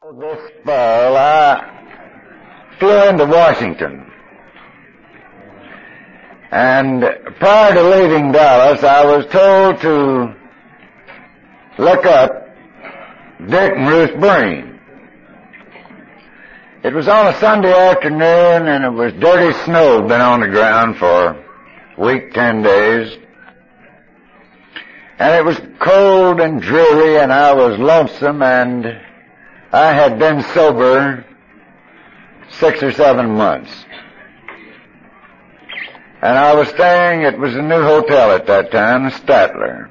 This fall, I flew into Washington. And prior to leaving Dallas, I was told to look up Dick and Ruth Breen. It was on a Sunday afternoon, and it was dirty snow, been on the ground for a week, 10 days. And it was cold and dreary, and I was lonesome, and I had been sober 6 or 7 months. And I was staying, it was a new hotel at that time, Statler.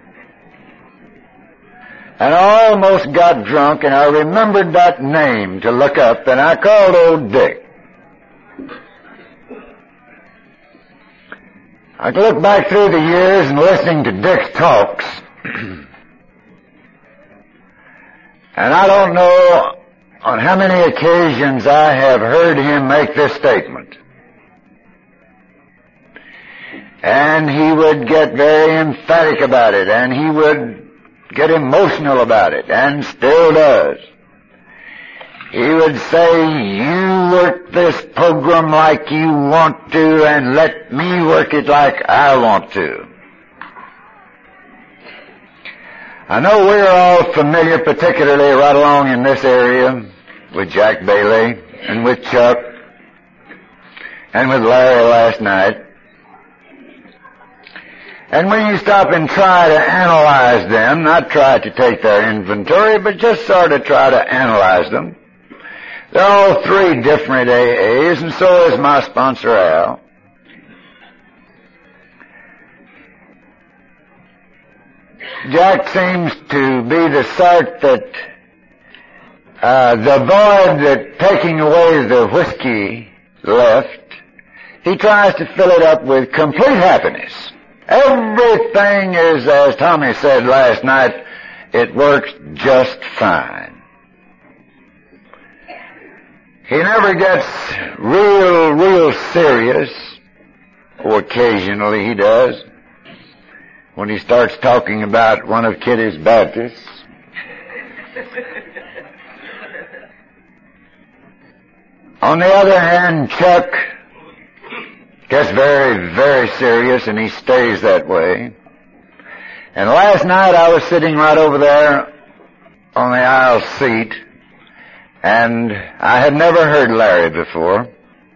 And I almost got drunk, and I remembered that name to look up, and I called old Dick. I look back through the years and listening to Dick's talks, and I don't know on how many occasions I have heard him make this statement. And he would get very emphatic about it, and he would get emotional about it, and still does. He would say, "You work this program like you want to, and let me work it like I want to." I know we're all familiar, particularly right along in this area, with Jack Bailey, and with Chuck, and with Larry last night. And when you stop and try to analyze them, not try to take their inventory, but just sort of try to analyze them, they're all 3 different AAs, and so is my sponsor, Al. Jack seems to be the sort that the void that taking away the whiskey left, he tries to fill it up with complete happiness. Everything is, as Tommy said last night, it works just fine. He never gets real serious, or occasionally he does, when he starts talking about one of Kitty's Baptists. On the other hand, Chuck gets very serious, and he stays that way. And last night I was sitting right over there on the aisle seat, and I had never heard Larry before.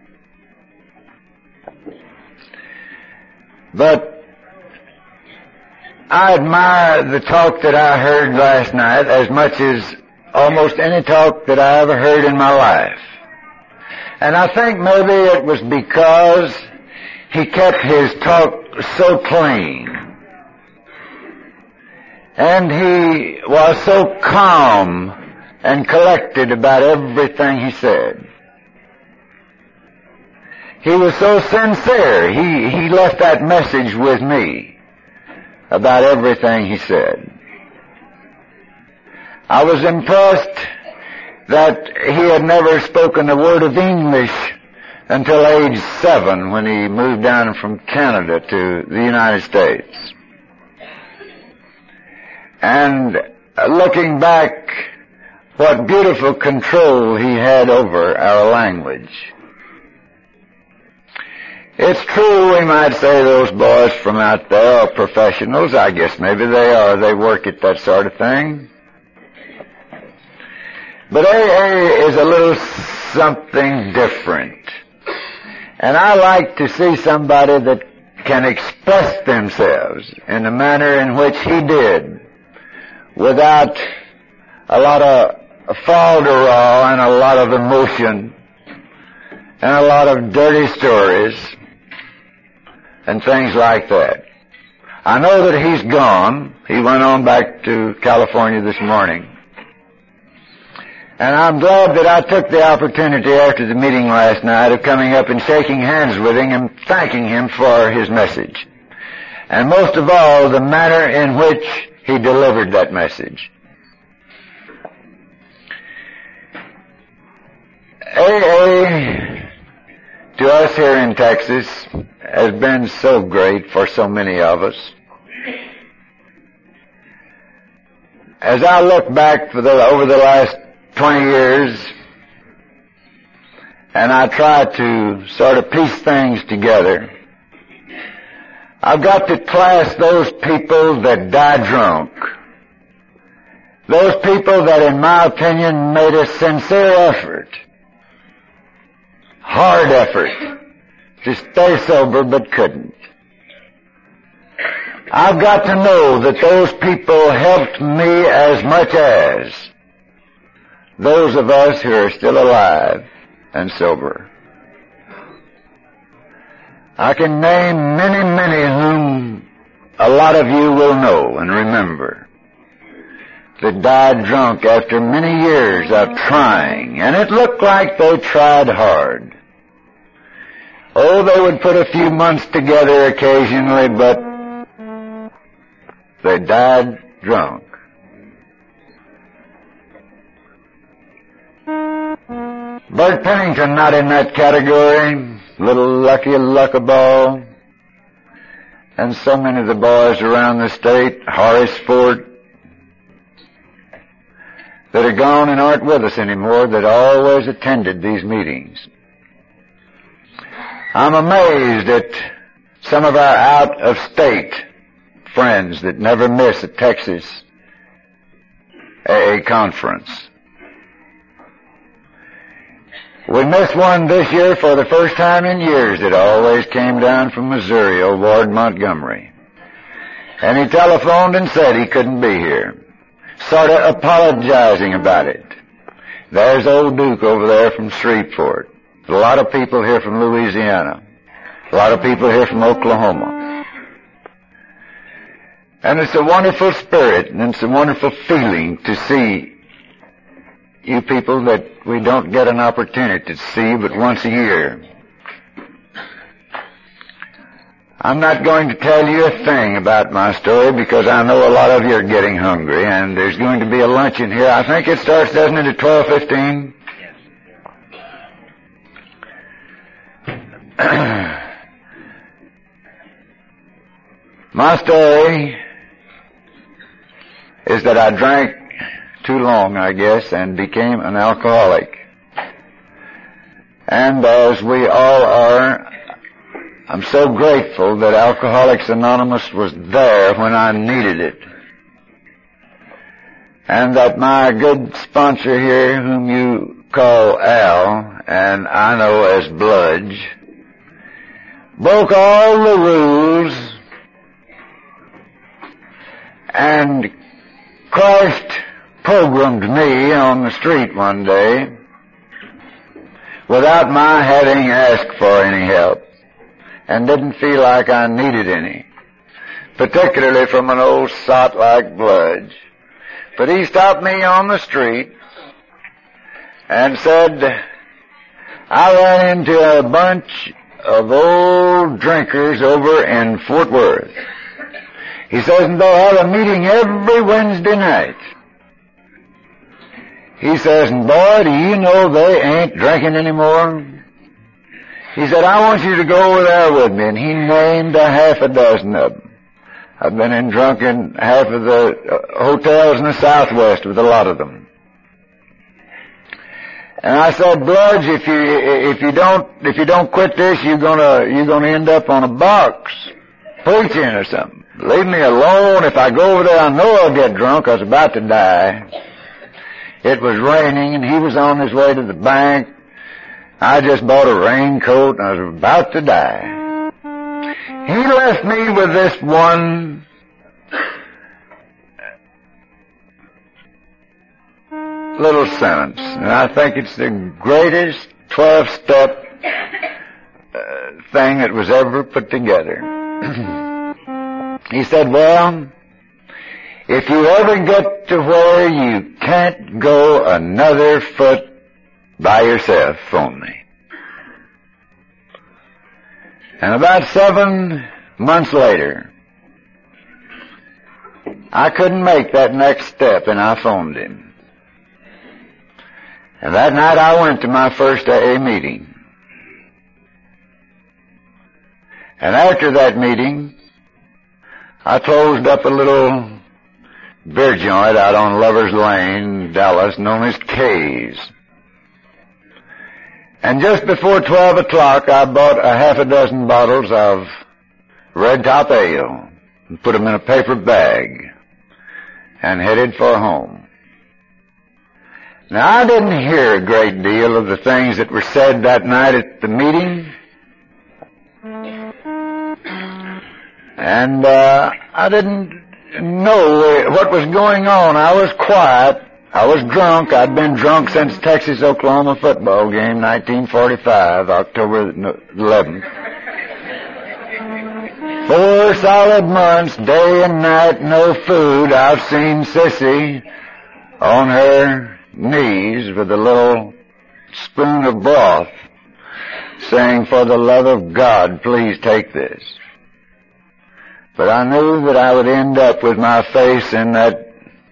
But I admire the talk that I heard last night as much as almost any talk that I ever heard in my life. And I think maybe it was because he kept his talk so clean. And he was so calm and collected about everything he said. He was so sincere. He left that message with me about everything he said. I was impressed that he had never spoken a word of English until age 7, when he moved down from Canada to the United States. And looking back, what beautiful control he had over our language. It's true, we might say those boys from out there are professionals. I guess maybe they are. They work at that sort of thing. But AA is a little something different. And I like to see somebody that can express themselves in the manner in which he did, without a lot of falderall and a lot of emotion and a lot of dirty stories and things like that. I know that he's gone. He went on back to California this morning. And I'm glad that I took the opportunity after the meeting last night of coming up and shaking hands with him and thanking him for his message. And most of all, the manner in which he delivered that message. AA, to us here in Texas, has been so great for so many of us. As I look back over the last 20 years, and I try to sort of piece things together, I've got to class those people that die drunk. Those people that, in my opinion, made a sincere effort, hard effort, to stay sober but couldn't. I've got to know that those people helped me as much as those of us who are still alive and sober. I can name many whom a lot of you will know and remember that died drunk after many years of trying, and it looked like they tried hard. Oh, they would put a few months together occasionally, but they died drunk. Bert Pennington not in that category. Little Lucky Luckaball. And so many of the boys around the state, Horace Ford, that are gone and aren't with us anymore, that always attended these meetings. I'm amazed at some of our out-of-state friends that never miss a Texas AA conference. We missed one this year for the first time in years. It always came down from Missouri, old Ward Montgomery. And he telephoned and said he couldn't be here, sort of apologizing about it. There's old Duke over there from Shreveport. A lot of people here from Louisiana. A lot of people here from Oklahoma. And it's a wonderful spirit, and it's a wonderful feeling to see you people that we don't get an opportunity to see but once a year. I'm not going to tell you a thing about my story because I know a lot of you are getting hungry, and there's going to be a luncheon here. I think it starts, doesn't it, at 12:15? My story is that I drank too long, I guess, and became an alcoholic. And as we all are, I'm so grateful that Alcoholics Anonymous was there when I needed it. And that my good sponsor here, whom you call Al, and I know as Bludge, broke all the rules and Christ programmed me on the street one day without my having asked for any help, and didn't feel like I needed any, particularly from an old sot like Bludge. But he stopped me on the street and said, I ran into a bunch of old drinkers over in Fort Worth. He says, and they have a meeting every Wednesday night. He says, and boy, do you know they ain't drinking anymore? He said, I want you to go over there with me, and he named a half a dozen of them. I've been in drunk in half of the hotels in the Southwest with a lot of them. And I said, Bludge, if you don't quit this, you're gonna end up on a box preaching or something. Leave me alone. If I go over there, I know I'll get drunk. I was about to die. It was raining, and he was on his way to the bank. I just bought a raincoat, and I was about to die. He left me with this one little sentence, and I think it's the greatest 12-step thing that was ever put together. He said, well, if you ever get to where you can't go another foot by yourself, phone me. And about 7 months later, I couldn't make that next step, and I phoned him. And that night I went to my first AA meeting. And after that meeting, I closed up a little beer joint out on Lover's Lane, Dallas, known as Kay's. And just before 12 o'clock, I bought a half a dozen bottles of Red Top Ale and put them in a paper bag and headed for home. Now, I didn't hear a great deal of the things that were said that night at the meeting. And I didn't know what was going on. I was quiet. I was drunk. I'd been drunk since Texas-Oklahoma football game, 1945, October 11th. 4 solid months, day and night, no food. I've seen Sissy on her knees with a little spoon of broth, saying, "For the love of God, please take this." But I knew that I would end up with my face in that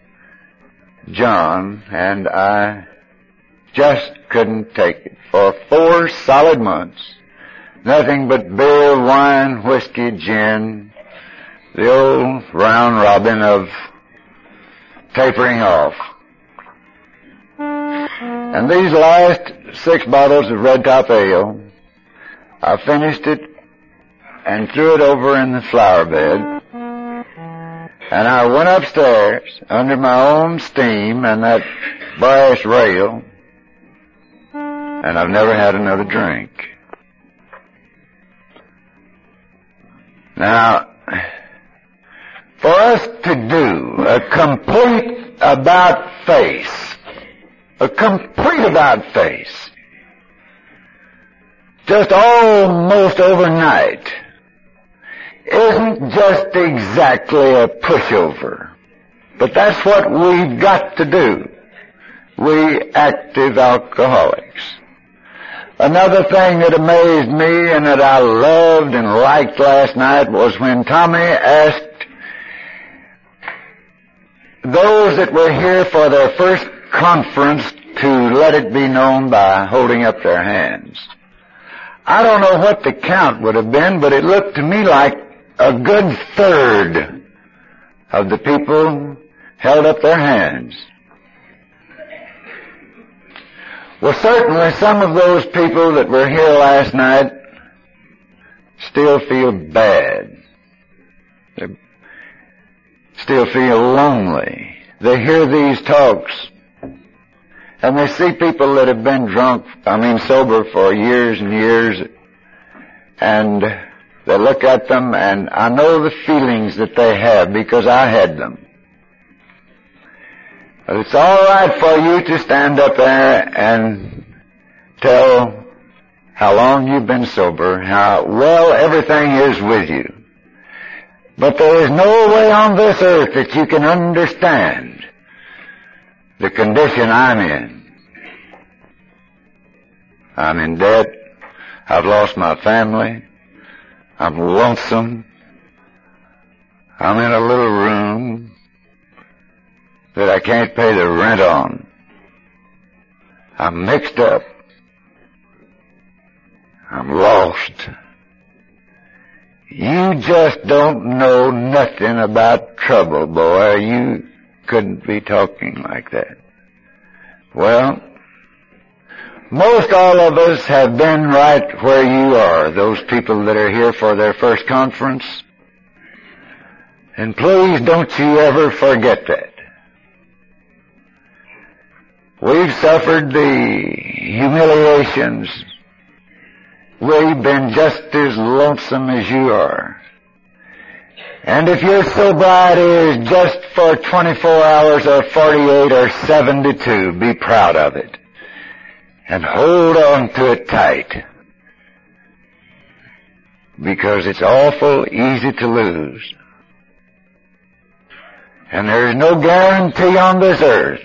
John, and I just couldn't take it. For 4 solid months, nothing but beer, wine, whiskey, gin, the old round robin of tapering off. And these last 6 bottles of Red Top Ale, I finished it and threw it over in the flower bed, and I went upstairs under my own steam and that brass rail, and I've never had another drink. Now, for us to do a complete about-face, just almost overnight, isn't just exactly a pushover. But that's what we've got to do, we active alcoholics. Another thing that amazed me and that I loved and liked last night was when Tommy asked those that were here for their first conference to let it be known by holding up their hands. I don't know what the count would have been, but it looked to me like a good third of the people held up their hands. Well, certainly some of those people that were here last night still feel bad. They still feel lonely. They hear these talks, and they see people that have been sober for years and years, and they look at them, and I know the feelings that they have because I had them. But it's all right for you to stand up there and tell how long you've been sober, how well everything is with you. But there is no way on this earth that you can understand the condition I'm in. I'm in debt. I've lost my family. I'm lonesome. I'm in a little room that I can't pay the rent on. I'm mixed up. I'm lost. You just don't know nothing about trouble, boy. You couldn't be talking like that. Well, most all of us have been right where you are, those people that are here for their first conference. And please don't you ever forget that. We've suffered the humiliations. We've been just as lonesome as you are. And if your sobriety is just for 24 hours or 48 or 72, be proud of it. And hold on to it tight. Because it's awful easy to lose. And there's no guarantee on this earth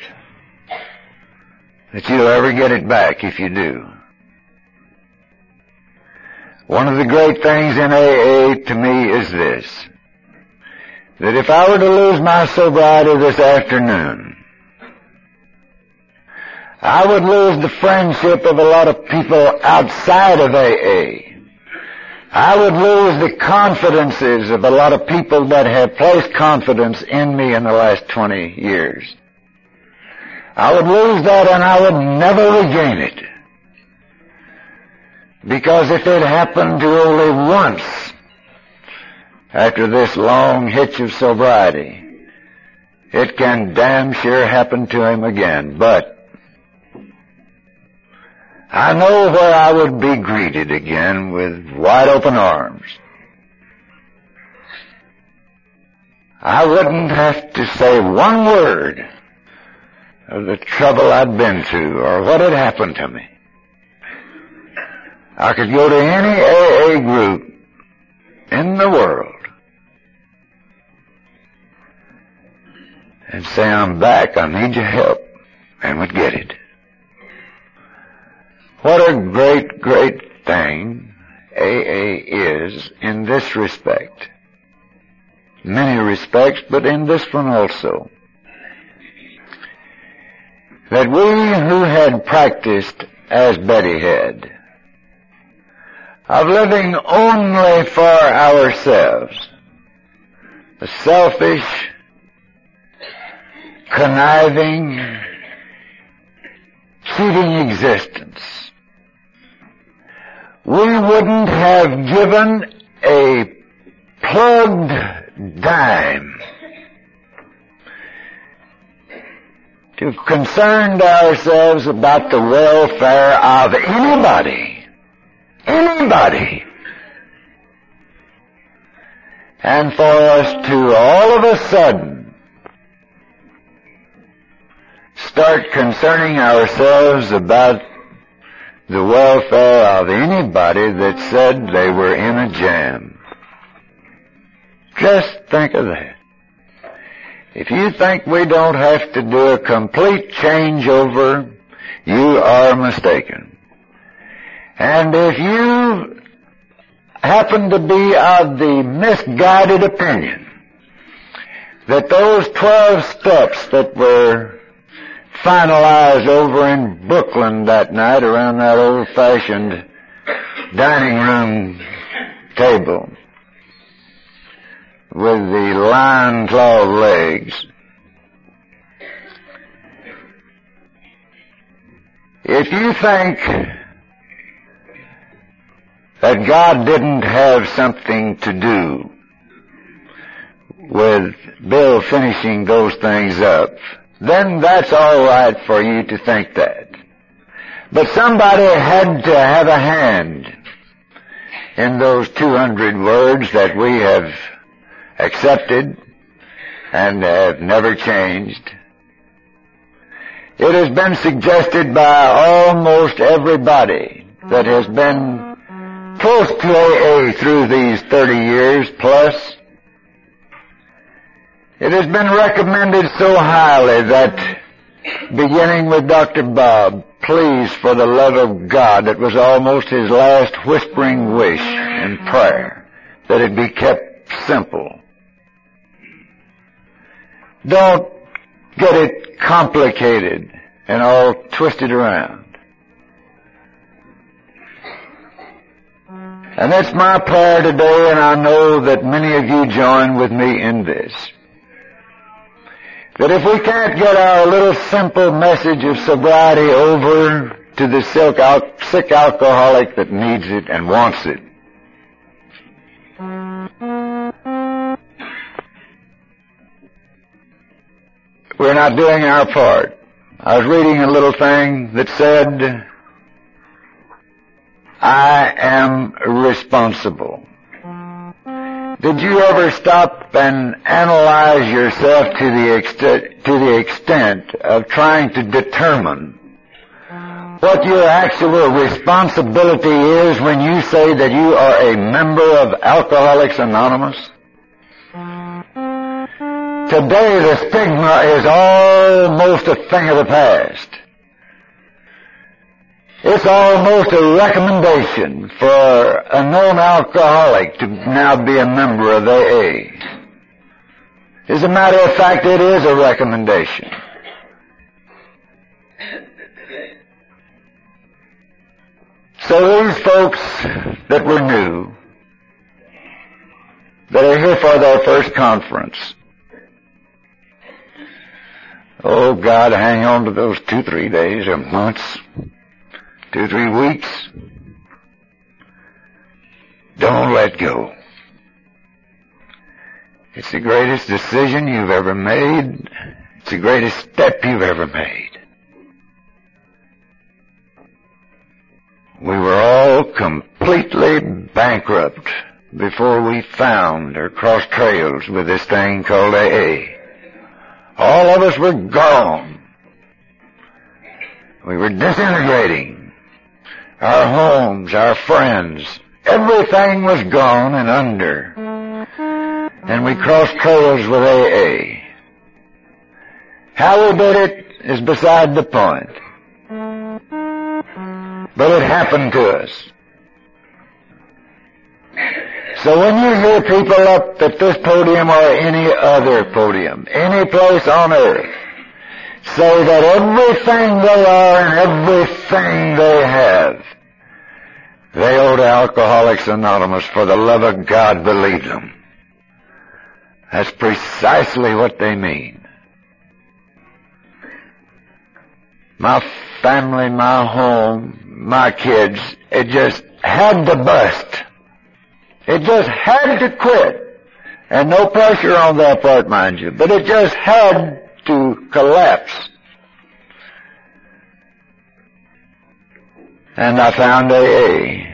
that you'll ever get it back if you do. One of the great things in AA to me is this, that if I were to lose my sobriety this afternoon, I would lose the friendship of a lot of people outside of AA. I would lose the confidences of a lot of people that have placed confidence in me in the last 20 years. I would lose that and I would never regain it. Because if it happened to only once after this long hitch of sobriety, it can damn sure happen to him again. But I know where I would be greeted again with wide open arms. I wouldn't have to say one word of the trouble I'd been through or what had happened to me. I could go to any AA group in the world and say, I'm back, I need your help, and would get it. What a great, great thing AA is in this respect. Many respects, but in this one also. That we who had practiced as Betty had, of living only for ourselves, a selfish, conniving, cheating existence, we wouldn't have given a plugged dime to concern ourselves about the welfare of anybody. Anybody. And for us to all of a sudden start concerning ourselves about the welfare of anybody that said they were in a jam. Just think of that. If you think we don't have to do a complete changeover, you are mistaken. And if you happen to be of the misguided opinion that those 12 steps that were finalized over in Brooklyn that night around that old-fashioned dining room table with the lion claw legs, if you think that God didn't have something to do with Bill finishing those things up, then that's all right for you to think that. But somebody had to have a hand in those 200 words that we have accepted and have never changed. It has been suggested by almost everybody that has been close to AA through these 30 years plus. It has been recommended so highly that, beginning with Dr. Bob, please, for the love of God, it was almost his last whispering wish and prayer that it be kept simple. Don't get it complicated and all twisted around. And that's my prayer today, and I know that many of you join with me in this. That if we can't get our little simple message of sobriety over to the sick alcoholic that needs it and wants it, we're not doing our part. I was reading a little thing that said, I am responsible. Did you ever stop and analyze yourself to the extent of trying to determine what your actual responsibility is when you say that you are a member of Alcoholics Anonymous? Today the stigma is almost a thing of the past. It's almost a recommendation for a known alcoholic to now be a member of AA. As a matter of fact, it is a recommendation. So these folks that were new that are here for their first conference. Oh, God, hang on to those 2-3 days or months, 2-3 weeks. Don't let go. It's the greatest decision you've ever made. It's the greatest step you've ever made. We were all completely bankrupt before we found or crossed trails with this thing called AA. All of us were gone. We were disintegrating. Our homes, our friends, everything was gone and under. And we crossed trails with AA. How we did it is beside the point. But it happened to us. So when you hear people up at this podium or any other podium, any place on earth, say that everything they are and everything they have, they owe to Alcoholics Anonymous, for the love of God, believe them. That's precisely what they mean. My family, my home, my kids, it just had to bust. It just had to quit. And no pressure on their part, mind you, but it just had to collapse. And I found AA.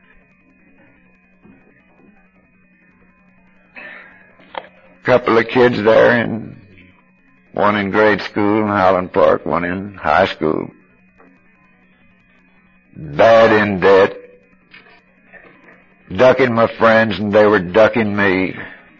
Couple of kids there, and one in grade school in Highland Park, one in high school. Bad in debt. Ducking my friends, and they were ducking me.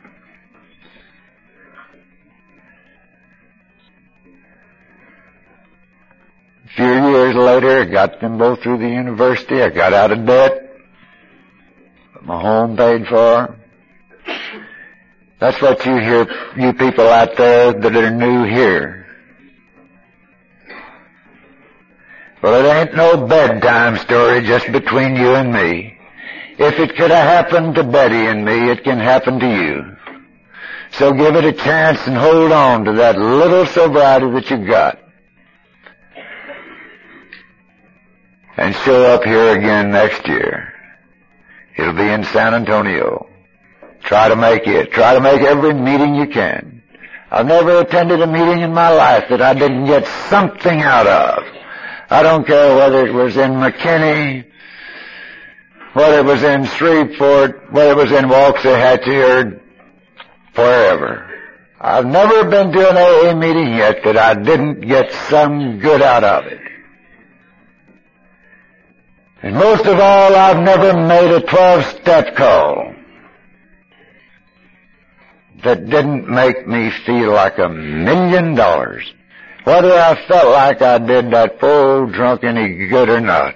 A few years later, I got them both through the university. I got out of debt. Got my home paid for. That's what you hear, you people out there that are new here. Well, it ain't no bedtime story just between you and me. If it could have happened to Betty and me, it can happen to you. So give it a chance and hold on to that little sobriety that you got. And show up here again next year. It'll be in San Antonio. Try to make it. Try to make every meeting you can. I've never attended a meeting in my life that I didn't get something out of. I don't care whether it was in McKinney, whether it was in Shreveport, whether it was in Waxahachie, or wherever. I've never been to an AA meeting yet that I didn't get some good out of it. And most of all, I've never made a 12-step call that didn't make me feel like $1 million. Whether I felt like I did that poor old drunk any good or not.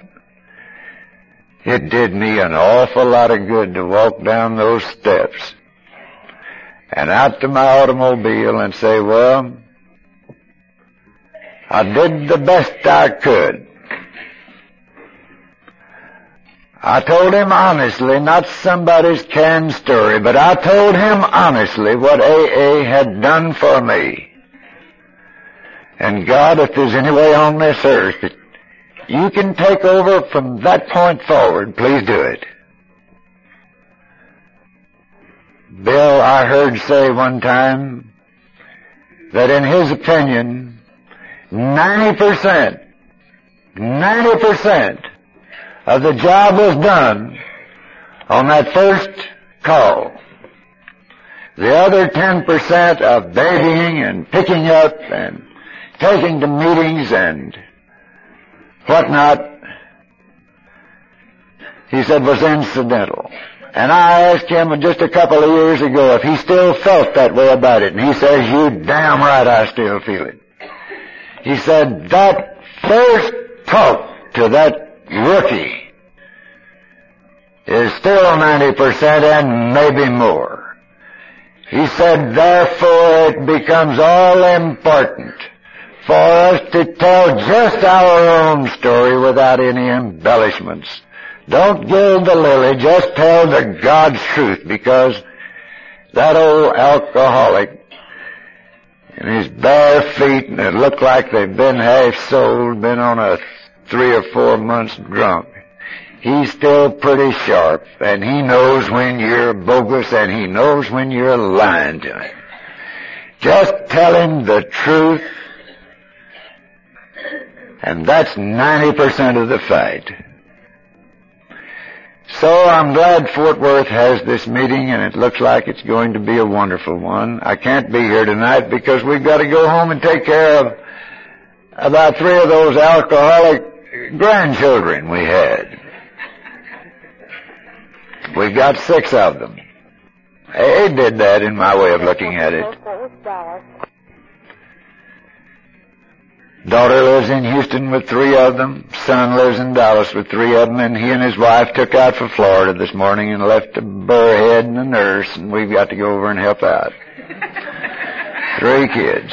It did me an awful lot of good to walk down those steps and out to my automobile and say, well, I did the best I could. I told him honestly, not somebody's canned story, but I told him honestly what AA had done for me. And God, if there's any way on this earth that you can take over from that point forward, please do it. Bill, I heard say one time that in his opinion, 90% of the job was done on that first call. The other 10% of babying and picking up and taking to meetings and whatnot, he said, was incidental. And I asked him just a couple of years ago if he still felt that way about it, and he says, you damn right I still feel it. He said, that first talk to that rookie is still 90% and maybe more. He said, therefore it becomes all important for us to tell just our own story without any embellishments. Don't gild the lily, just tell the God's truth, because that old alcoholic in his bare feet, and it looked like they've been half-sold, been on a 3 or 4 months drunk. He's still pretty sharp, and he knows when you're bogus, and he knows when you're lying to him. Just tell him the truth, and that's 90% of the fight. So I'm glad Fort Worth has this meeting, and it looks like it's going to be a wonderful one. I can't be here tonight because we've got to go home and take care of about 3 of those alcoholic grandchildren we had. We've got 6 of them. They did that in my way of looking at it. Daughter lives in Houston with 3 of them. Son lives in Dallas with 3 of them, and he and his wife took out for Florida this morning and left a burrhead and a nurse, and we've got to go over and help out. 3 kids.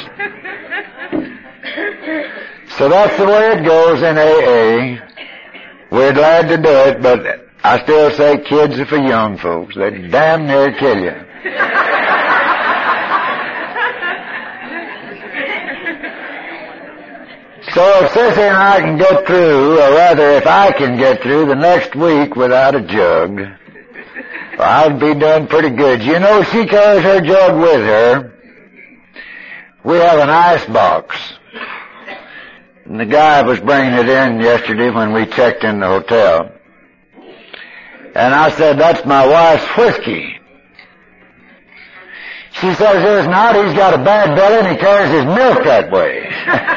So that's the way it goes in AA. We're glad to do it, but I still say kids are for young folks. They damn near kill you. So if Sissy and I can get through, or rather if I can get through the next week without a jug, well, I'll be doing pretty good. You know, she carries her jug with her. We have an ice box. And the guy was bringing it in yesterday when we checked in the hotel. And I said, that's my wife's whiskey. She says, it's not. He's got a bad belly and he carries his milk that way.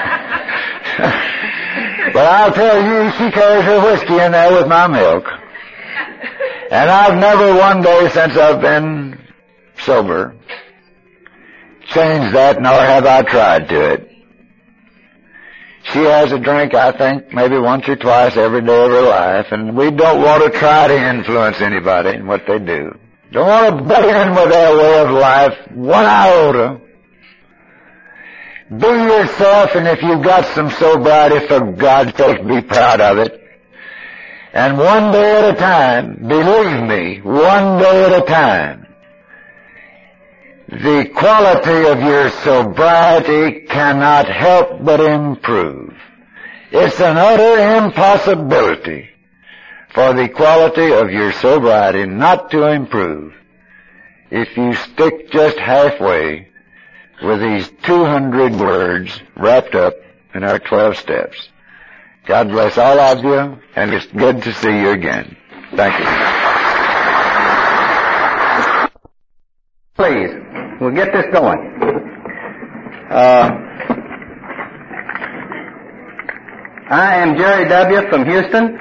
But I'll tell you, she carries her whiskey in there with my milk. And I've never one day since I've been sober changed that, nor have I tried to it. She has a drink, I think, maybe once or twice every day of her life, and we don't want to try to influence anybody in what they do. Don't want to butt in with their way of life one iota. Be yourself, and if you've got some sobriety, for God's sake, be proud of it. And one day at a time, believe me, one day at a time, the quality of your sobriety cannot help but improve. It's an utter impossibility for the quality of your sobriety not to improve if you stick just halfway with these 200 words wrapped up in our 12 steps. God bless all of you, and it's good to see you again. Thank you. Please, we'll get this going. I am Jerry W. from Houston.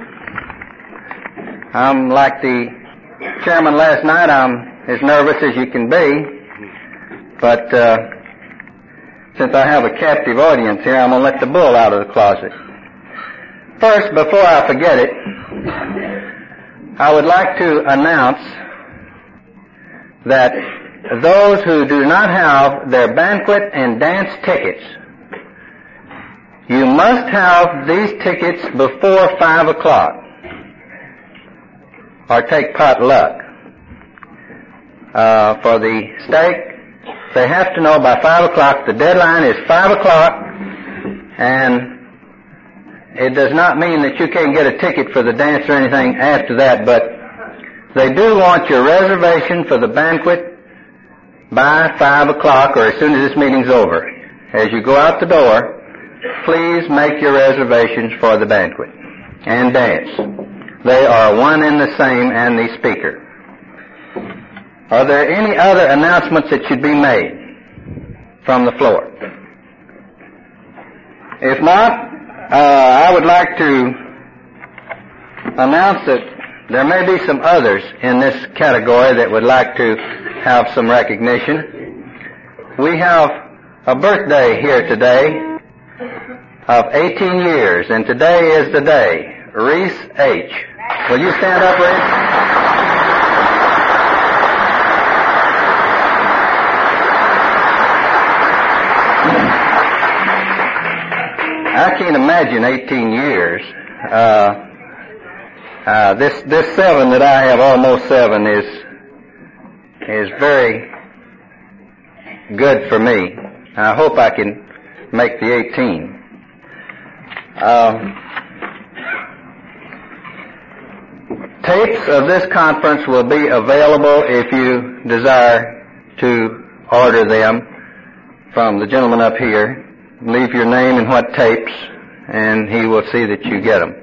I'm like the chairman last night. I'm as nervous as you can be. But since I have a captive audience here, I'm going to let the bull out of the closet. First, before I forget it, I would like to announce that those who do not have their banquet and dance tickets, you must have these tickets before 5 o'clock or take pot luck. For the steak, they have to know by 5 o'clock. The deadline is 5 o'clock, and it does not mean that you can't get a ticket for the dance or anything after that, but they do want your reservation for the banquet by 5 o'clock or as soon as this meeting's over. As you go out the door, please make your reservations for the banquet and dance. They are one and the same, and the speaker. Are there any other announcements that should be made from the floor? If not, I would like to announce that there may be some others in this category that would like to have some recognition. We have a birthday here today of 18 years, and today is the day. Reese H. Will you stand up, Reese? I can't imagine 18 years. This 7 that I have, almost 7, is very good for me. I hope I can make the 18. Tapes of this conference will be available if you desire to order them from the gentleman up here. Leave your name and what tapes, and he will see that you get them.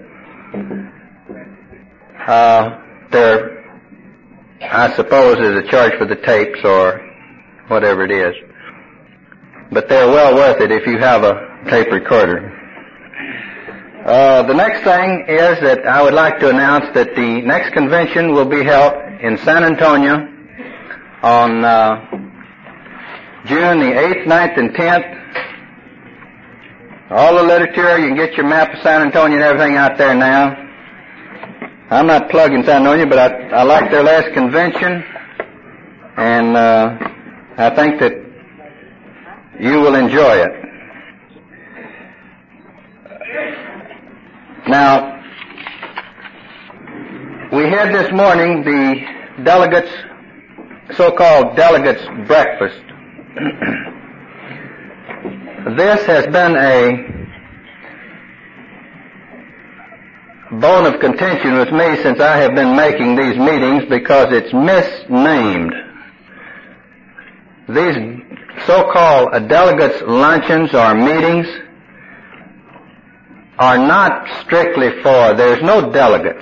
There, I suppose, is a charge for the tapes or whatever it is. But they're well worth it if you have a tape recorder. The next thing is that I would like to announce that the next convention will be held in San Antonio on June the 8th, 9th, and 10th. All the literature, you can get your map of San Antonio and everything out there now. I'm not plugging San Antonio, but I like their last convention, and I think that you will enjoy it. Now, we had this morning the delegates, so-called delegates breakfast. This has been a bone of contention with me since I have been making these meetings because it's misnamed. These so-called delegates' luncheons or meetings are not strictly for, there's no delegates.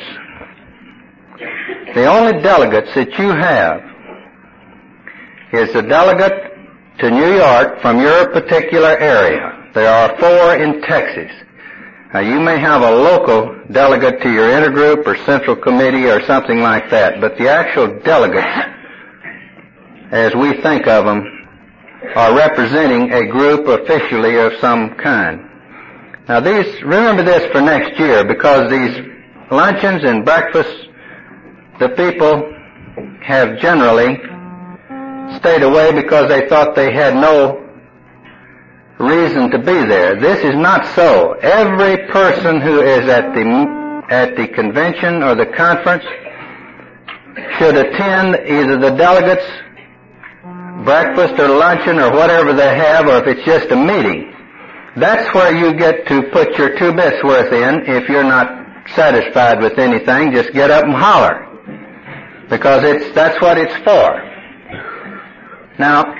The only delegates that you have is a delegate to New York from your particular area. There are 4 in Texas. Now, you may have a local delegate to your intergroup or central committee or something like that, but the actual delegates, as we think of them, are representing a group officially of some kind. Now, remember this for next year, because these luncheons and breakfasts, the people have generally stayed away because they thought they had no reason to be there. This is not so. Every person who is at the convention or the conference should attend either the delegates' breakfast or luncheon or whatever they have, or if it's just a meeting. That's where you get to put your 2 bits worth in. If you're not satisfied with anything, just get up and holler, because that's what it's for. Now,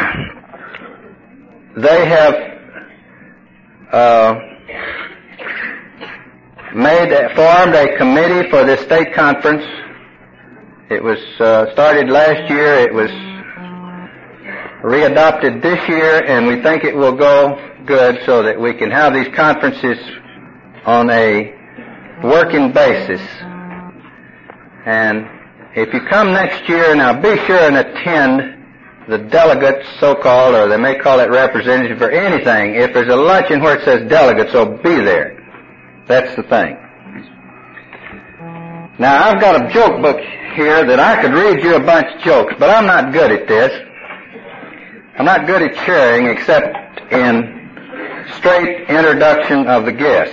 they have formed a committee for this state conference. It was started last year. It was readopted this year, and we think it will go good so that we can have these conferences on a working basis. And if you come next year, now be sure and attend the delegates, so-called, or they may call it representative or anything. If there's a luncheon where it says delegates, so be there. That's the thing. Now, I've got a joke book here that I could read you a bunch of jokes, but I'm not good at this. I'm not good at sharing except in straight introduction of the guest.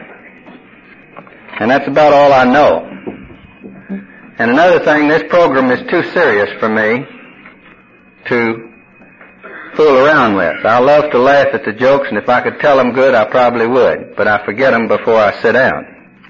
And that's about all I know. And another thing, this program is too serious for me to fool around with. I love to laugh at the jokes, and if I could tell them good, I probably would. But I forget them before I sit down.